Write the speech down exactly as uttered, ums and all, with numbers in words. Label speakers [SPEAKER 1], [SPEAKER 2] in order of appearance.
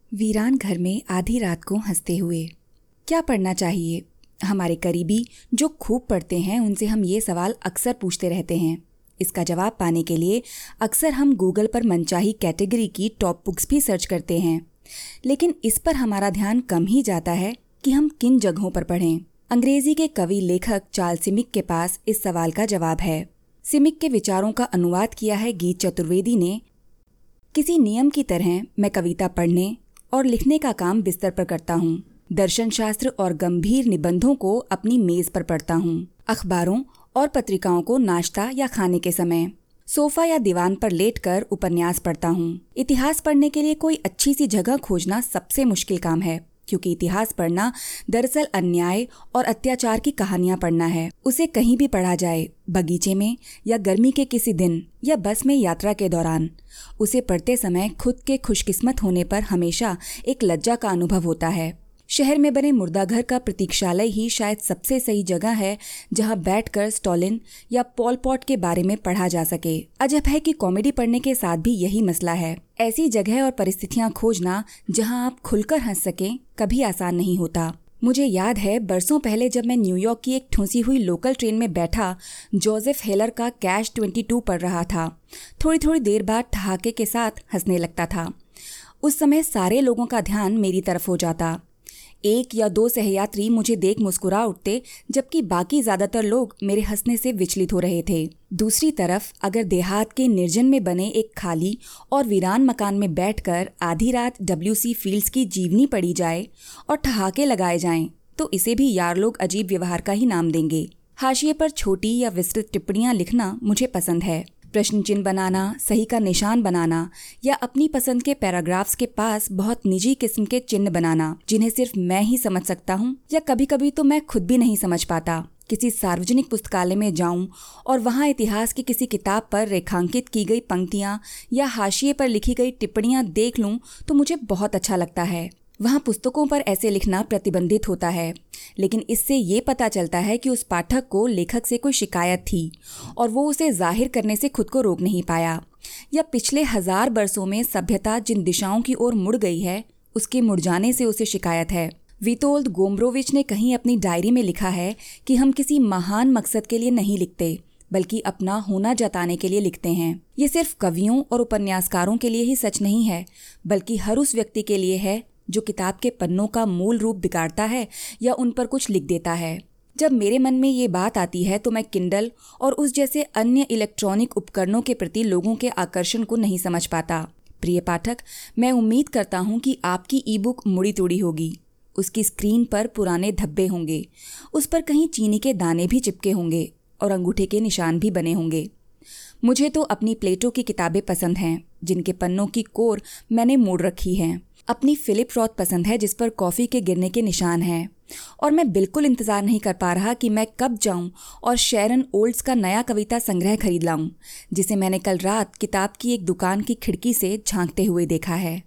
[SPEAKER 1] वीरान घर में आधी रात को हंसते हुए। क्या पढ़ना चाहिए? हमारे करीबी जो खूब पढ़ते हैं उनसे हम ये सवाल अक्सर पूछते रहते हैं। इसका जवाब पाने के लिए अक्सर हम गूगल पर मनचाही कैटेगरी की टॉप बुक्स भी सर्च करते हैं, लेकिन इस पर हमारा ध्यान कम ही जाता है कि हम किन जगहों पर पढ़ें। अंग्रेजी के कवि लेखक चार्ल्स सिमिक के पास इस सवाल का जवाब है। सिमिक के विचारों का अनुवाद किया है गीत चतुर्वेदी ने। किसी नियम की तरह मैं कविता पढ़ने और लिखने का काम बिस्तर पर करता हूँ। दर्शन शास्त्र और गंभीर निबंधों को अपनी मेज पर पढ़ता हूँ। अखबारों और पत्रिकाओं को नाश्ता या खाने के समय सोफा या दीवान पर लेटकर उपन्यास पढ़ता हूँ। इतिहास पढ़ने के लिए कोई अच्छी सी जगह खोजना सबसे मुश्किल काम है, क्योंकि इतिहास पढ़ना दरअसल अन्याय और अत्याचार की कहानियां पढ़ना है। उसे कहीं भी पढ़ा जाए, बगीचे में या गर्मी के किसी दिन या बस में यात्रा के दौरान, उसे पढ़ते समय खुद के खुशकिस्मत होने पर हमेशा एक लज्जा का अनुभव होता है। शहर में बने मुर्दाघर का प्रतीक्षालय ही शायद सबसे सही जगह है जहां बैठकर स्टॉलिन या पॉल पॉट के बारे में पढ़ा जा सके। अजब है कि कॉमेडी पढ़ने के साथ भी यही मसला है। ऐसी जगह और परिस्थितियां खोजना जहां आप खुलकर हंस सकें कभी आसान नहीं होता। मुझे याद है बरसों पहले जब मैं न्यूयॉर्क की एक ठूंसी हुई लोकल ट्रेन में बैठा जोसेफ हेलर का कैश ट्वेंटी टू पढ़ रहा था। थोड़ी थोड़ी देर बाद ठहाके के साथ हंसने लगता था। उस समय सारे लोगों का ध्यान मेरी तरफ हो जाता। एक या दो सहयात्री मुझे देख मुस्कुरा उठते, जबकि बाकी ज्यादातर लोग मेरे हंसने से विचलित हो रहे थे। दूसरी तरफ अगर देहात के निर्जन में बने एक खाली और वीरान मकान में बैठकर आधी रात डब्ल्यू सी फील्ड्स की जीवनी पढ़ी जाए और ठहाके लगाए जाएं, तो इसे भी यार लोग अजीब व्यवहार का ही नाम देंगे। हाशिए पर छोटी या विस्तृत टिप्पणियां लिखना मुझे पसंद है। प्रश्न चिन्ह बनाना, सही का निशान बनाना या अपनी पसंद के पैराग्राफ्स के पास बहुत निजी किस्म के चिन्ह बनाना, जिन्हें सिर्फ मैं ही समझ सकता हूँ या कभी कभी तो मैं खुद भी नहीं समझ पाता। किसी सार्वजनिक पुस्तकालय में जाऊं और वहां इतिहास की किसी किताब पर रेखांकित की गई पंक्तियां या हाशिए पर लिखी गई टिप्पणियां देख लूं तो मुझे बहुत अच्छा लगता है। वहाँ पुस्तकों पर ऐसे लिखना प्रतिबंधित होता है, लेकिन इससे ये पता चलता है कि उस पाठक को लेखक से कोई शिकायत थी और वो उसे जाहिर करने से खुद को रोक नहीं पाया, या पिछले हजार बरसों में सभ्यता जिन दिशाओं की ओर मुड़ गई है उसके मुड़ जाने से उसे शिकायत है। वितोल्द गोम्ब्रोविच ने कहीं अपनी डायरी में लिखा है कि हम किसी महान मकसद के लिए नहीं लिखते, बल्कि अपना होना जताने के लिए लिखते हैं। ये सिर्फ कवियों और उपन्यासकारों के लिए ही सच नहीं है, बल्कि हर उस व्यक्ति के लिए है जो किताब के पन्नों का मूल रूप बिगाड़ता है या उन पर कुछ लिख देता है। जब मेरे मन में ये बात आती है तो मैं किंडल और उस जैसे अन्य इलेक्ट्रॉनिक उपकरणों के प्रति लोगों के आकर्षण को नहीं समझ पाता। प्रिय पाठक, मैं उम्मीद करता हूँ कि आपकी ई बुक मुड़ी तोड़ी होगी। उसकी स्क्रीन पर पुराने धब्बे होंगे, उस पर कहीं चीनी के दाने भी चिपके होंगे और अंगूठे के निशान भी बने होंगे। मुझे तो अपनी प्लेटो की किताबें पसंद हैं, जिनके पन्नों की कोर मैंने मोड़ रखी है। अपनी फिलिप रॉथ पसंद है, जिस पर कॉफ़ी के गिरने के निशान हैं। और मैं बिल्कुल इंतज़ार नहीं कर पा रहा कि मैं कब जाऊं और शैरन ओल्ड्स का नया कविता संग्रह खरीद लाऊं, जिसे मैंने कल रात किताब की एक दुकान की खिड़की से झांकते हुए देखा है।